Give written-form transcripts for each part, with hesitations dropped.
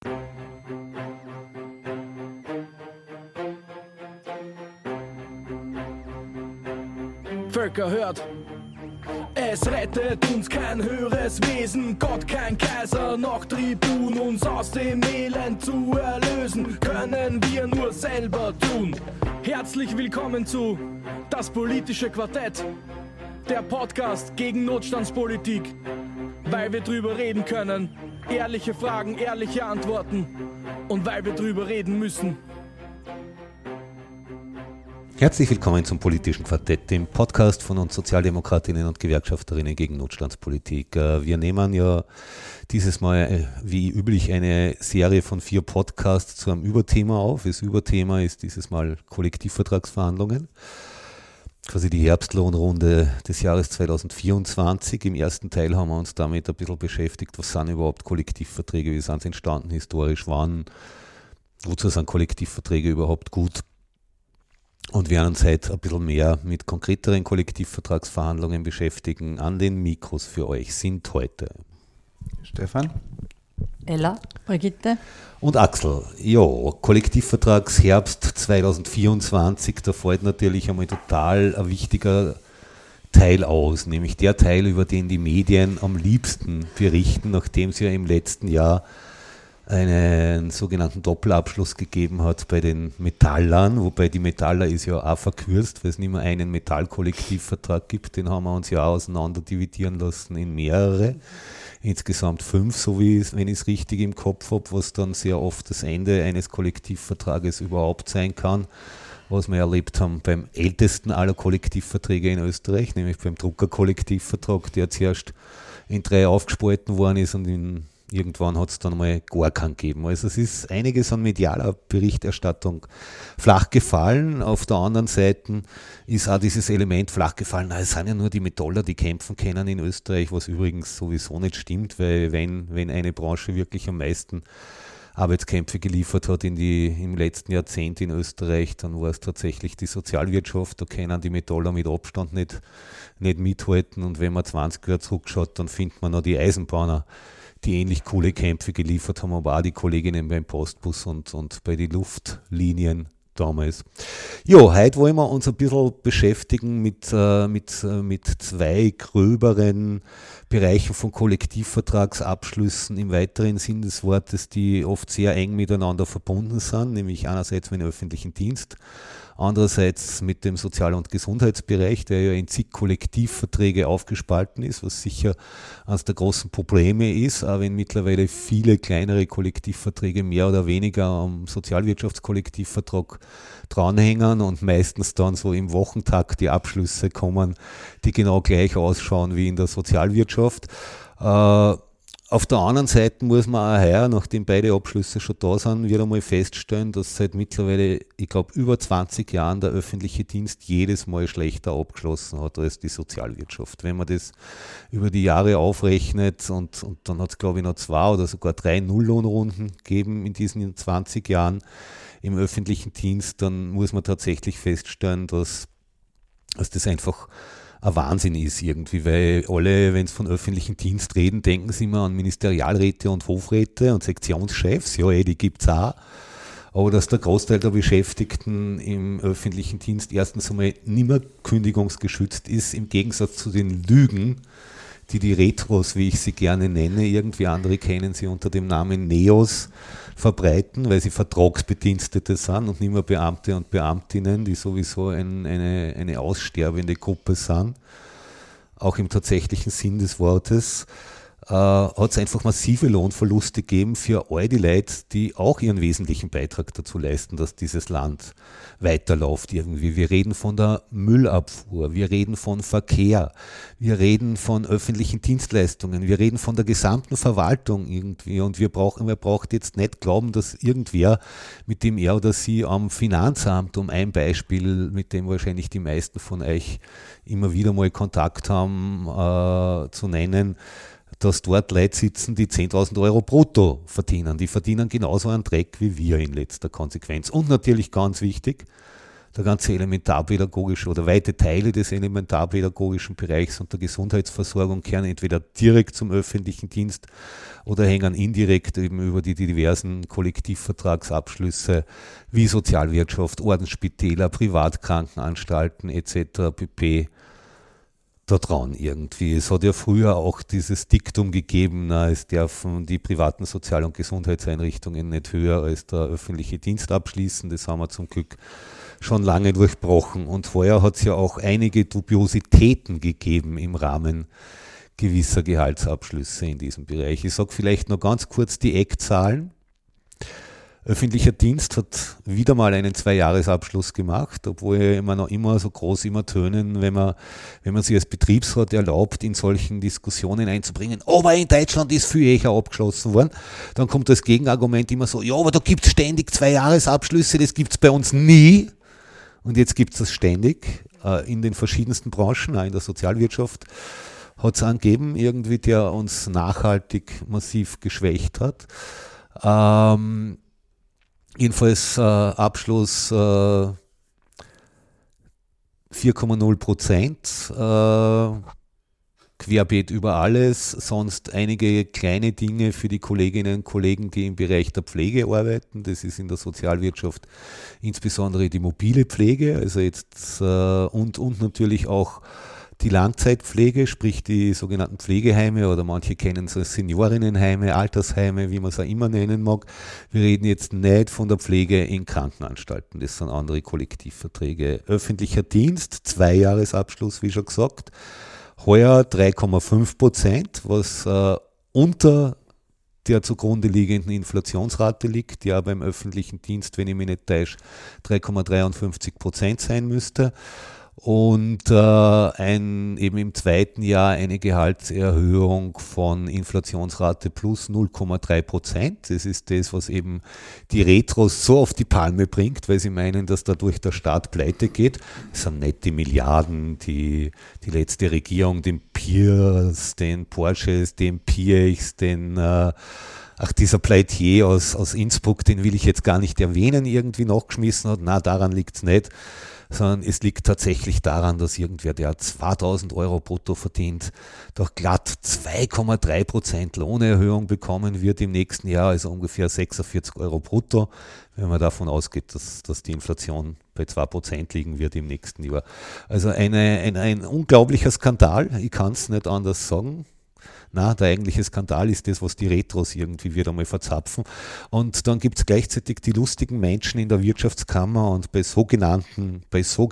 Völker hört, es rettet uns kein höheres Wesen, Gott kein Kaiser, noch Tribun, uns aus dem Elend zu erlösen, können wir nur selber tun. Herzlich willkommen zu Das politische Quartett, der Podcast gegen Notstandspolitik, weil wir drüber reden können, ehrliche Fragen, ehrliche Antworten und weil wir drüber reden müssen. Herzlich willkommen zum Politischen Quartett, dem Podcast von uns Sozialdemokratinnen und Gewerkschafterinnen gegen Notstandspolitik. Wir nehmen ja dieses Mal wie üblich eine Serie von 4 Podcasts zu einem Überthema auf. Das Überthema ist dieses Mal Kollektivvertragsverhandlungen. Quasi die Herbstlohnrunde des Jahres 2024. Im ersten Teil haben wir uns damit ein bisschen beschäftigt, was sind überhaupt Kollektivverträge, wie sind sie entstanden historisch, wozu sind Kollektivverträge überhaupt gut? Und werden uns heute ein bisschen mehr mit konkreteren Kollektivvertragsverhandlungen beschäftigen. An den Mikros für euch sind heute Stefan, Ella, Brigitte und Axel. Ja, Kollektivvertragsherbst 2024, da fällt natürlich einmal total ein wichtiger Teil aus, nämlich der Teil, über den die Medien am liebsten berichten, nachdem es ja im letzten Jahr einen sogenannten Doppelabschluss gegeben hat bei den Metallern, wobei die Metaller ist ja auch verkürzt, weil es nicht mehr einen Metallkollektivvertrag gibt, den haben wir uns ja auch auseinander dividieren lassen in mehrere, insgesamt 5, so wie wenn ich es richtig im Kopf habe, was dann sehr oft das Ende eines Kollektivvertrages überhaupt sein kann, was wir erlebt haben beim ältesten aller Kollektivverträge in Österreich, nämlich beim Druckerkollektivvertrag, der zuerst in 3 aufgespalten worden ist und irgendwann hat es dann mal gar keinen gegeben. Also es ist einiges an medialer Berichterstattung flach gefallen. Auf der anderen Seite ist auch dieses Element flach gefallen. Es sind ja nur die Metaller, die kämpfen können in Österreich, was übrigens sowieso nicht stimmt, weil wenn eine Branche wirklich am meisten Arbeitskämpfe geliefert hat im letzten Jahrzehnt in Österreich, dann war es tatsächlich die Sozialwirtschaft. Da können die Metaller mit Abstand nicht mithalten. Und wenn man 20 Jahre zurückschaut, dann findet man noch die Eisenbahner, die ähnlich coole Kämpfe geliefert haben, aber auch die Kolleginnen beim Postbus und bei den Luftlinien damals. Ja, heute wollen wir uns ein bisschen beschäftigen mit 2 gröberen Bereichen von Kollektivvertragsabschlüssen im weiteren Sinn des Wortes, die oft sehr eng miteinander verbunden sind, nämlich einerseits mit dem öffentlichen Dienst, andererseits mit dem Sozial- und Gesundheitsbereich, der ja in zig Kollektivverträge aufgespalten ist, was sicher eines der großen Probleme ist, auch wenn mittlerweile viele kleinere Kollektivverträge mehr oder weniger am Sozialwirtschaftskollektivvertrag dranhängen und meistens dann so im Wochentakt die Abschlüsse kommen, die genau gleich ausschauen wie in der Sozialwirtschaft. Auf der anderen Seite muss man auch heuer, nachdem beide Abschlüsse schon da sind, wieder mal feststellen, dass seit mittlerweile, ich glaube, über 20 Jahren der öffentliche Dienst jedes Mal schlechter abgeschlossen hat als die Sozialwirtschaft. Wenn man das über die Jahre aufrechnet und dann hat es, glaube ich, noch 2 oder sogar 3 Nulllohnrunden gegeben in diesen 20 Jahren im öffentlichen Dienst, dann muss man tatsächlich feststellen, dass das einfach ein Wahnsinn ist irgendwie, weil alle, wenn sie von öffentlichen Dienst reden, denken sie immer an Ministerialräte und Hofräte und Sektionschefs, ja, die gibt es auch, aber dass der Großteil der Beschäftigten im öffentlichen Dienst erstens einmal nicht mehr kündigungsgeschützt ist, im Gegensatz zu den Lügen, die Retros, wie ich sie gerne nenne, irgendwie andere kennen sie unter dem Namen Neos, verbreiten, weil sie Vertragsbedienstete sind und nicht mehr Beamte und Beamtinnen, die sowieso eine aussterbende Gruppe sind, auch im tatsächlichen Sinn des Wortes, hat es einfach massive Lohnverluste gegeben für all die Leute, die auch ihren wesentlichen Beitrag dazu leisten, dass dieses Land weiterläuft irgendwie. Wir reden von der Müllabfuhr, wir reden von Verkehr, wir reden von öffentlichen Dienstleistungen, wir reden von der gesamten Verwaltung irgendwie und man braucht jetzt nicht glauben, dass irgendwer, mit dem er oder sie am Finanzamt, um ein Beispiel, mit dem wahrscheinlich die meisten von euch immer wieder mal Kontakt haben, zu nennen, dass dort Leute sitzen, die 10.000 Euro brutto verdienen. Die verdienen genauso einen Dreck wie wir in letzter Konsequenz. Und natürlich ganz wichtig, der ganze elementarpädagogische oder weite Teile des elementarpädagogischen Bereichs und der Gesundheitsversorgung kehren entweder direkt zum öffentlichen Dienst oder hängen indirekt eben über die diversen Kollektivvertragsabschlüsse wie Sozialwirtschaft, Ordensspitäler, Privatkrankenanstalten etc. pp. Da dran irgendwie. Es hat ja früher auch dieses Diktum gegeben, es dürfen die privaten Sozial- und Gesundheitseinrichtungen nicht höher als der öffentliche Dienst abschließen. Das haben wir zum Glück schon lange durchbrochen. Und vorher hat es ja auch einige Dubiositäten gegeben im Rahmen gewisser Gehaltsabschlüsse in diesem Bereich. Ich sage vielleicht noch ganz kurz die Eckzahlen. Öffentlicher Dienst hat wieder mal einen 2-Jahres-Abschluss gemacht, obwohl immer noch immer so groß immer tönen, wenn man sich als Betriebsrat erlaubt, in solchen Diskussionen einzubringen, aber in Deutschland ist viel eher abgeschlossen worden. Dann kommt das Gegenargument immer so, ja, aber da gibt es ständig 2-Jahres-Abschlüsse, das gibt es bei uns nie. Und jetzt gibt es das ständig in den verschiedensten Branchen, auch in der Sozialwirtschaft hat es einen gegeben, irgendwie, der uns nachhaltig massiv geschwächt hat. Jedenfalls Abschluss 4,0%, querbeet über alles, sonst einige kleine Dinge für die Kolleginnen und Kollegen, die im Bereich der Pflege arbeiten. Das ist in der Sozialwirtschaft insbesondere die mobile Pflege, also jetzt und natürlich auch die Langzeitpflege, sprich die sogenannten Pflegeheime oder manche kennen es als Seniorinnenheime, Altersheime, wie man es auch immer nennen mag. Wir reden jetzt nicht von der Pflege in Krankenanstalten, das sind andere Kollektivverträge. Öffentlicher Dienst, 2-Jahres-Abschluss, wie schon gesagt, heuer 3,5%, was unter der zugrunde liegenden Inflationsrate liegt, die ja beim öffentlichen Dienst, wenn ich mich nicht täusche, 3,53% sein müsste. Und eben im zweiten Jahr eine Gehaltserhöhung von Inflationsrate plus 0,3%. Das ist das, was eben die Retros so auf die Palme bringt, weil sie meinen, dass dadurch der Staat pleite geht. Das sind nicht die Milliarden, die letzte Regierung den Piers, den Porsches, den Piechs, dieser Pleitier aus Innsbruck, den will ich jetzt gar nicht erwähnen, irgendwie nachgeschmissen hat. Na, daran liegt es nicht. Sondern es liegt tatsächlich daran, dass irgendwer, der 2.000 Euro brutto verdient, doch glatt 2,3% Lohnerhöhung bekommen wird im nächsten Jahr, also ungefähr 46 Euro brutto, wenn man davon ausgeht, dass die Inflation bei 2% liegen wird im nächsten Jahr. Also ein unglaublicher Skandal, ich kann es nicht anders sagen. Na, der eigentliche Skandal ist das, was die Retros irgendwie wieder mal verzapfen. Und dann gibt es gleichzeitig die lustigen Menschen in der Wirtschaftskammer und bei sogenannten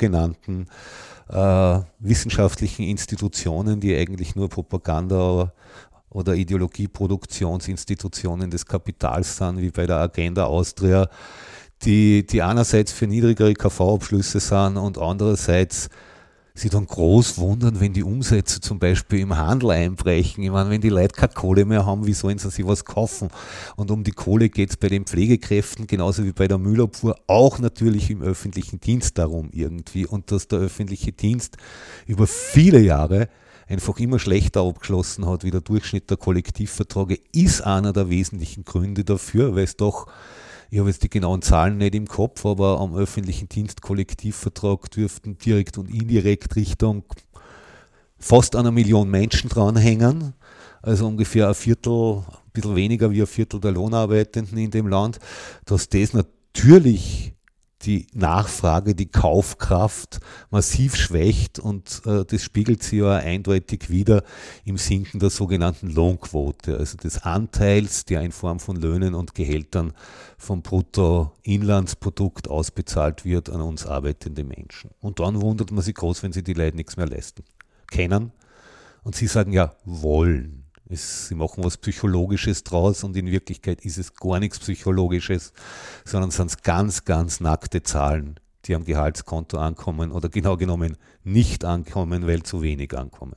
wissenschaftlichen Institutionen, die eigentlich nur Propaganda oder Ideologieproduktionsinstitutionen des Kapitals sind, wie bei der Agenda Austria, die einerseits für niedrigere KV-Abschlüsse sind und andererseits sie dann groß wundern, wenn die Umsätze zum Beispiel im Handel einbrechen. Ich meine, wenn die Leute keine Kohle mehr haben, wie sollen sie sich was kaufen? Und um die Kohle geht es bei den Pflegekräften, genauso wie bei der Müllabfuhr, auch natürlich im öffentlichen Dienst darum irgendwie. Und dass der öffentliche Dienst über viele Jahre einfach immer schlechter abgeschlossen hat wie der Durchschnitt der Kollektivverträge, ist einer der wesentlichen Gründe dafür, weil es doch, ich habe jetzt die genauen Zahlen nicht im Kopf, aber am öffentlichen Dienst Kollektivvertrag dürften direkt und indirekt Richtung fast 1 Million Menschen dranhängen, also ungefähr ein bisschen weniger wie ein Viertel der Lohnarbeitenden in dem Land, dass das natürlich die Nachfrage, die Kaufkraft massiv schwächt und das spiegelt sich ja eindeutig wieder im Sinken der sogenannten Lohnquote, also des Anteils, der in Form von Löhnen und Gehältern vom Bruttoinlandsprodukt ausbezahlt wird an uns arbeitende Menschen. Und dann wundert man sich groß, wenn sie die Leute nichts mehr leisten können. Und sie sagen ja, wollen. Sie machen was Psychologisches draus und in Wirklichkeit ist es gar nichts Psychologisches, sondern sind es ganz, ganz nackte Zahlen, die am Gehaltskonto ankommen oder genau genommen nicht ankommen, weil zu wenig ankommen.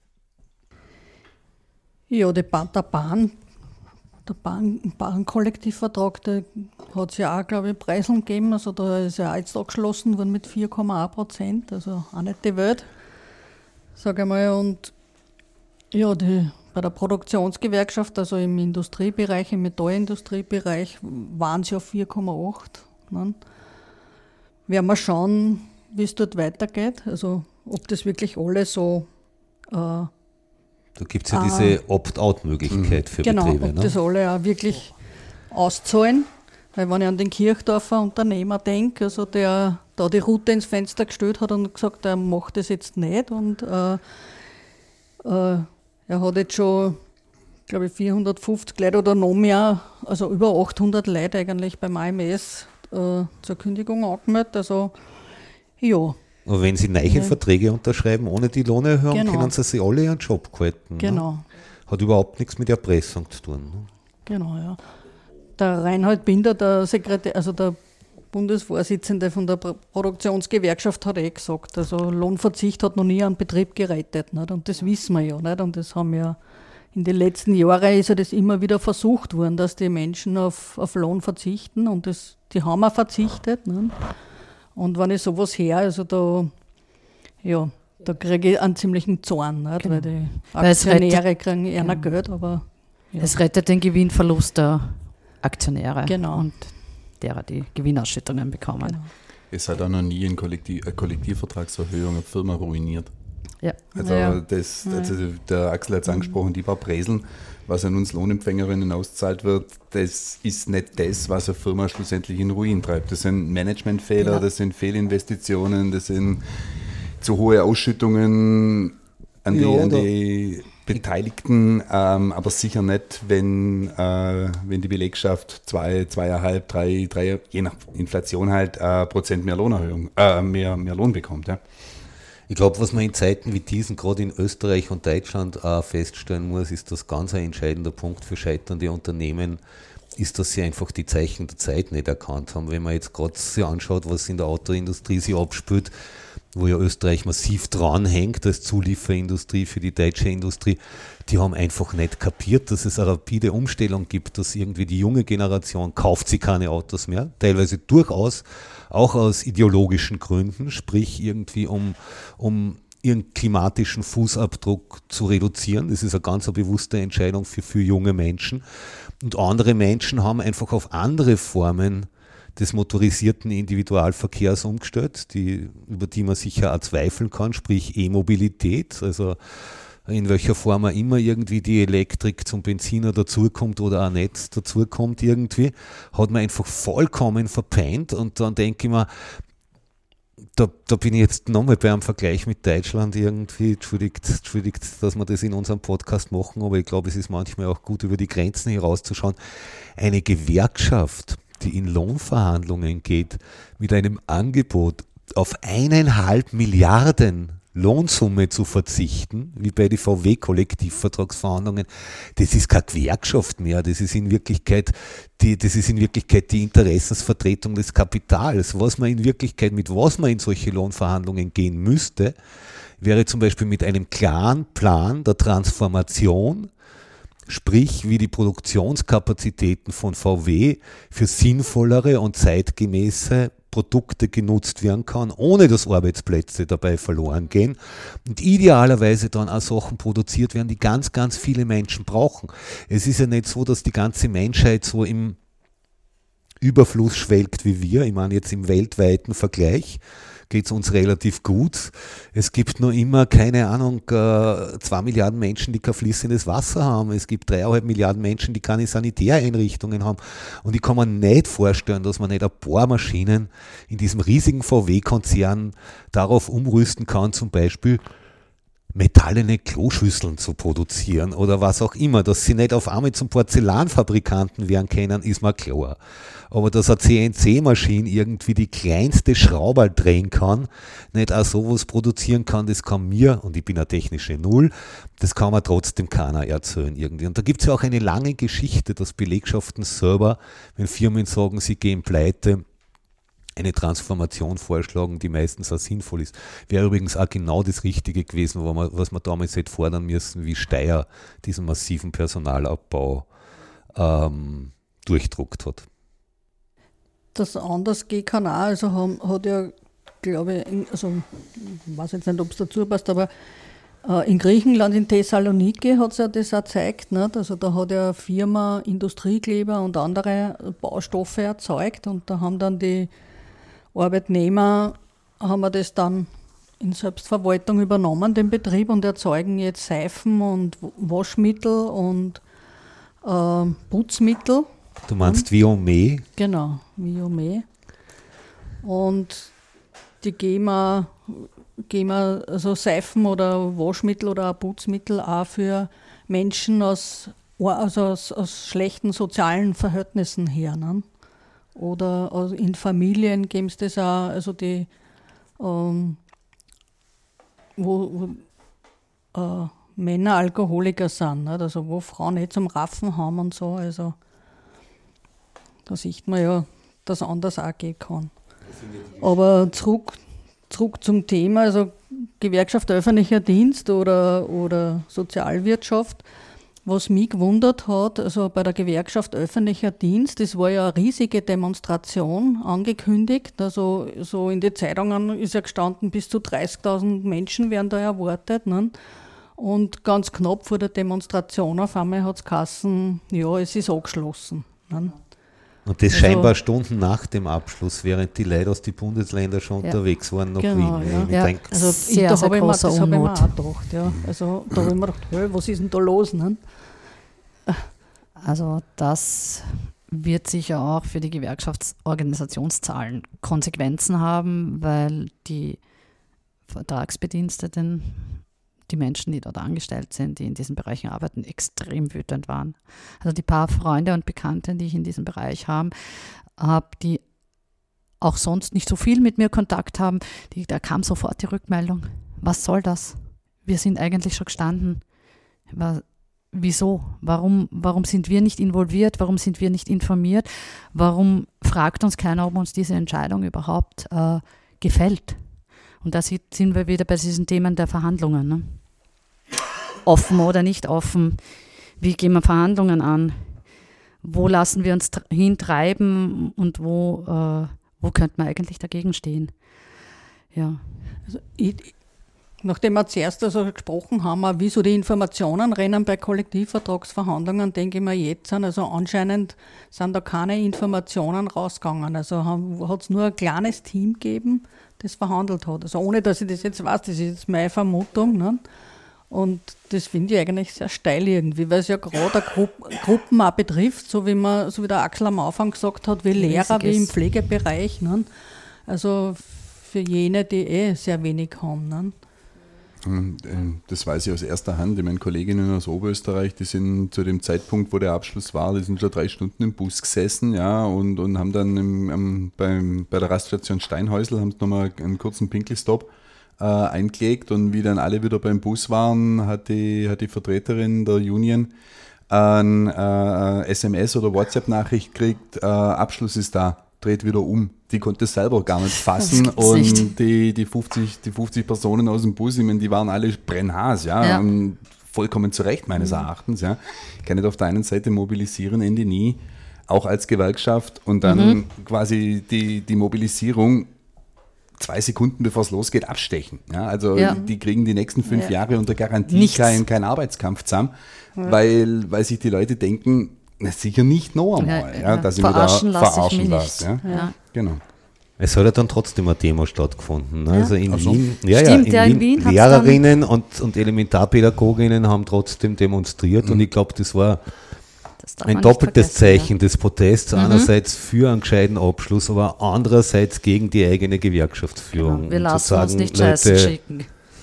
Ja, der Bahnkollektivvertrag, da hat es ja auch, glaube ich, Preiseln gegeben, also da ist ja auch jetzt abgeschlossen worden mit 4,1%, also auch nicht die Welt, sage ich mal. Und ja, bei der Produktionsgewerkschaft, also im Industriebereich, im Metallindustriebereich, waren es ja 4,8. Ne? werden wir schauen, wie es dort weitergeht. Also ob das wirklich alle so... da gibt es ja diese Opt-out-Möglichkeit für genau, Betriebe. Ob das alle auch wirklich auszahlen. Weil wenn ich an den Kirchdorfer Unternehmer denke, also der da die Route ins Fenster gestellt hat und gesagt, er macht das jetzt nicht. Und er hat jetzt schon, glaube ich, 450 Leute oder noch mehr, also über 800 Leute eigentlich beim AMS zur Kündigung angemeldet. Also ja. Aber wenn Sie neue Verträge unterschreiben ohne die Lohnerhöhung, genau. können Sie sich alle ihren Job halten. Genau. Ne? Hat überhaupt nichts mit Erpressung zu tun. Ne? Genau, ja. Der Reinhold Binder, der Sekretär, also der Bundesvorsitzende von der Produktionsgewerkschaft, hat gesagt, also Lohnverzicht hat noch nie einen Betrieb gerettet. Nicht? Und das wissen wir ja. Nicht? Und das haben ja in den letzten Jahren ist ja das immer wieder versucht worden, dass die Menschen auf Lohn verzichten. Und die haben auch verzichtet. Nicht? Und wenn ich sowas her, also da kriege ich einen ziemlichen Zorn, nicht? Genau. Weil die Aktionäre kriegen eher Geld, aber... Ja. Es rettet den Gewinnverlust der Aktionäre und derer, die Gewinnausschüttungen bekommen. Genau. Es hat auch noch nie eine Kollektivvertragserhöhung eine Firma ruiniert. Ja. Also der Axel hat es angesprochen, die war Breseln, was an uns Lohnempfängerinnen ausgezahlt wird, das ist nicht das, was eine Firma schlussendlich in Ruin treibt. Das sind Managementfehler, das sind Fehlinvestitionen, das sind zu hohe Ausschüttungen an die Beteiligten, aber sicher nicht, wenn die Belegschaft 2,5, 3, je nach Inflation halt Prozent mehr Lohnerhöhung, mehr Lohn bekommt. Ja. Ich glaube, was man in Zeiten wie diesen, gerade in Österreich und Deutschland, feststellen muss, ist das ganz ein entscheidender Punkt für scheiternde Unternehmen, ist, dass sie einfach die Zeichen der Zeit nicht erkannt haben. Wenn man jetzt gerade sich anschaut, was in der Autoindustrie sich abspielt, wo ja Österreich massiv dranhängt als Zulieferindustrie für die deutsche Industrie, die haben einfach nicht kapiert, dass es eine rapide Umstellung gibt, dass irgendwie die junge Generation kauft sich keine Autos mehr, teilweise durchaus auch aus ideologischen Gründen, sprich irgendwie um ihren klimatischen Fußabdruck zu reduzieren. Das ist eine ganz bewusste Entscheidung für junge Menschen. Und andere Menschen haben einfach auf andere Formen des motorisierten Individualverkehrs umgestellt, über die man sicher auch zweifeln kann, sprich E-Mobilität, also in welcher Form auch immer irgendwie die Elektrik zum Benziner dazukommt oder auch nicht dazukommt irgendwie, hat man einfach vollkommen verpennt. Und dann denke ich mir, da bin ich jetzt nochmal bei einem Vergleich mit Deutschland irgendwie, entschuldigt, dass wir das in unserem Podcast machen, aber ich glaube, es ist manchmal auch gut, über die Grenzen herauszuschauen. Eine Gewerkschaft, die in Lohnverhandlungen geht, mit einem Angebot auf 1,5 Milliarden Lohnsumme zu verzichten, wie bei den VW-Kollektivvertragsverhandlungen, das ist keine Gewerkschaft mehr, das ist in Wirklichkeit die Interessensvertretung des Kapitals. Mit was man in solche Lohnverhandlungen gehen müsste, wäre zum Beispiel mit einem klaren Plan der Transformation, sprich wie die Produktionskapazitäten von VW für sinnvollere und zeitgemäße Produkte genutzt werden kann, ohne dass Arbeitsplätze dabei verloren gehen und idealerweise dann auch Sachen produziert werden, die ganz, ganz viele Menschen brauchen. Es ist ja nicht so, dass die ganze Menschheit so im Überfluss schwelgt wie wir. Ich meine jetzt im weltweiten Vergleich geht es uns relativ gut. Es gibt noch immer, keine Ahnung, 2 Milliarden Menschen, die kein fließendes Wasser haben. Es gibt 3,5 Milliarden Menschen, die keine Sanitäreinrichtungen haben. Und ich kann mir nicht vorstellen, dass man nicht ein paar Maschinen in diesem riesigen VW-Konzern darauf umrüsten kann, zum Beispiel metallene Kloschüsseln zu produzieren oder was auch immer. Dass sie nicht auf einmal zum Porzellanfabrikanten werden können, ist mir klar. Aber dass eine CNC-Maschine irgendwie die kleinste Schraube drehen kann, nicht auch sowas produzieren kann, das kann mir, und ich bin eine technische Null, das kann mir trotzdem keiner erzählen irgendwie. Und da gibt es ja auch eine lange Geschichte, dass Belegschaften selber, wenn Firmen sagen, sie gehen pleite, eine Transformation vorschlagen, die meistens auch sinnvoll ist. Wäre übrigens auch genau das Richtige gewesen, was man damals hätte fordern müssen, wie Steyr diesen massiven Personalabbau durchdruckt hat. Das anders gehen kann auch, also hat ja, glaube ich, also ich weiß jetzt nicht, ob es dazu passt, aber in Griechenland, in Thessaloniki hat es ja das auch gezeigt, nicht? Also da hat ja eine Firma Industriekleber und andere Baustoffe erzeugt und da haben dann die Arbeitnehmer haben wir das dann in Selbstverwaltung übernommen, den Betrieb, und erzeugen jetzt Seifen und Waschmittel und Putzmittel. Du meinst Viome? Genau, Viome. Und die geben wir also Seifen oder Waschmittel oder Putzmittel auch für Menschen aus schlechten sozialen Verhältnissen her. Ne? Oder in Familien geben sie das auch, also die, wo Männer Alkoholiker sind, nicht? Also wo Frauen nicht zum Raffen haben und so. Also da sieht man ja, dass anders auch gehen kann. Aber zurück zum Thema, also Gewerkschaft öffentlicher Dienst oder Sozialwirtschaft. Was mich gewundert hat, also bei der Gewerkschaft öffentlicher Dienst, das war ja eine riesige Demonstration angekündigt. Also so in den Zeitungen ist ja gestanden, bis zu 30.000 Menschen werden da erwartet. Ne? Und ganz knapp vor der Demonstration auf einmal hat es geheißen, ja, es ist angeschlossen. Ne? Und das scheinbar Stunden nach dem Abschluss, während die Leute aus den Bundesländern schon unterwegs waren nach genau, Wien. Ja. Denke, also das habe ich mir auch gedacht. Ja. Mhm. Also da habe ich mir gedacht, hey, was ist denn da los? Ne? Also das wird sicher auch für die Gewerkschaftsorganisationszahlen Konsequenzen haben, weil die Vertragsbediensteten, die Menschen, die dort angestellt sind, die in diesen Bereichen arbeiten, extrem wütend waren. Also die paar Freunde und Bekannte, die ich in diesem Bereich habe, die auch sonst nicht so viel mit mir Kontakt haben, da kam sofort die Rückmeldung, was soll das? Wir sind eigentlich schon gestanden. Wieso? Warum sind wir nicht involviert? Warum sind wir nicht informiert? Warum fragt uns keiner, ob uns diese Entscheidung überhaupt gefällt? Und da sind wir wieder bei diesen Themen der Verhandlungen. Ne? Offen oder nicht offen? Wie gehen wir Verhandlungen an? Wo lassen wir uns hintreiben und wo könnte man eigentlich dagegen stehen? Ja. Also nachdem wir zuerst also gesprochen haben, wie so die Informationen rennen bei Kollektivvertragsverhandlungen, denke ich mir jetzt, also anscheinend sind da keine Informationen rausgegangen. Also hat es nur ein kleines Team gegeben, das verhandelt hat. Also ohne, dass ich das jetzt weiß, das ist jetzt meine Vermutung. Ne? Und das finde ich eigentlich sehr steil irgendwie, weil es ja gerade Gruppen auch betrifft, so wie der Axel am Anfang gesagt hat, wie Lehrer, wie im Pflegebereich. Ne? Also für jene, die sehr wenig haben. Ne? Das weiß ich aus erster Hand. Meine Kolleginnen aus Oberösterreich, die sind zu dem Zeitpunkt, wo der Abschluss war, die sind schon 3 Stunden im Bus gesessen, ja, und haben dann bei der Raststation Steinhäusl haben sie nochmal einen kurzen Pinkelstopp eingelegt, und wie dann alle wieder beim Bus waren, hat die Vertreterin der Union ein SMS oder WhatsApp-Nachricht gekriegt, Abschluss ist da, dreht wieder um. Die konnte es selber gar nicht fassen, und die 50 Personen aus dem Bus, ich meine, die waren alle brennhaß, ja. Und vollkommen zu Recht meines Erachtens, ja. Ich kann nicht auf der einen Seite mobilisieren, Ende nie, auch als Gewerkschaft, und dann quasi die Mobilisierung 2 Sekunden bevor es losgeht abstechen. Ja, also die kriegen die nächsten 5 Jahre unter Garantie keinen Arbeitskampf zusammen, weil sich die Leute denken, na, sicher nicht noch einmal, dass ich mir da verarschen lasse. Ja? Genau. Es hat ja dann trotzdem eine Demo stattgefunden. Ne? Ja. Also in Wien, Stimmt, in Wien Lehrerinnen und Elementarpädagoginnen haben trotzdem demonstriert, und ich glaube, das war ein doppeltes Zeichen des Protests, einerseits für einen gescheiten Abschluss, aber andererseits gegen die eigene Gewerkschaftsführung. Genau. Wir lassen uns nicht scheißen schicken.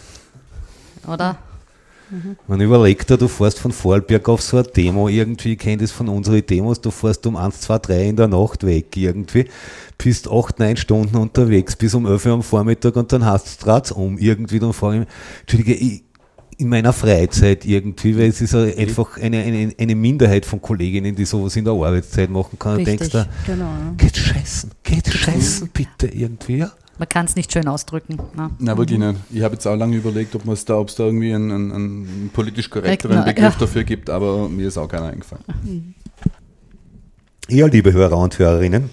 Oder? Man überlegt da, du fährst von Vorarlberg auf so eine Demo, irgendwie, ich kenne das von unseren Demos, du fährst um 1, 2, 3 in der Nacht weg irgendwie, bist 8, 9 Stunden unterwegs, bis um 11 Uhr am Vormittag, und dann hast du draht's um irgendwie, dann fahre ich, Entschuldige, in meiner Freizeit irgendwie, weil es ist einfach eine Minderheit von Kolleginnen, die sowas in der Arbeitszeit machen kann. Richtig, und denkst da, genau. geht scheißen bitte irgendwie, ja. Man kann es nicht schön ausdrücken. Ne? Nein, wirklich nicht. Ich habe jetzt auch lange überlegt, ob es da irgendwie einen politisch korrekteren Begriff dafür gibt, aber mir ist auch keiner eingefallen. Ja, liebe Hörer und Hörerinnen,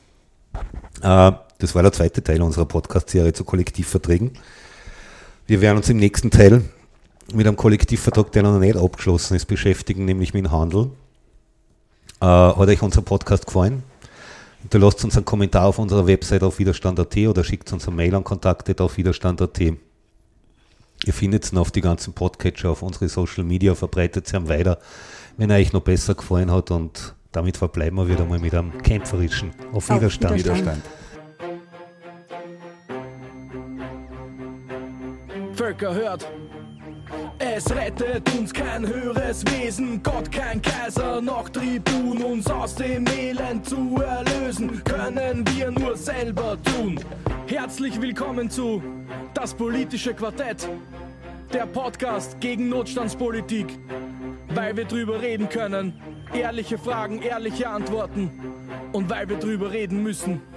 das war der 2. Teil unserer Podcast-Serie zu Kollektivverträgen. Wir werden uns im nächsten Teil mit einem Kollektivvertrag, der noch nicht abgeschlossen ist, beschäftigen, nämlich mit dem Handel. Hat euch unser Podcast gefallen? Hinterlasst uns einen Kommentar auf unserer Website auf widerstand.at oder schickt uns eine Mail an kontakte@widerstand.at. Ihr findet ihn auf die ganzen Podcatcher, auf unsere Social Media, verbreitet sie weiter, wenn er euch noch besser gefallen hat, und damit verbleiben wir wieder mal mit einem kämpferischen Auf Widerstand. Völker hört, es rettet uns kein höheres Wesen, Gott kein Kaiser, noch Tribun, uns aus dem Elend zu erlösen, können wir nur selber tun. Herzlich willkommen zu Das politische Quartett, der Podcast gegen Notstandspolitik, weil wir drüber reden können, ehrliche Fragen, ehrliche Antworten und weil wir drüber reden müssen.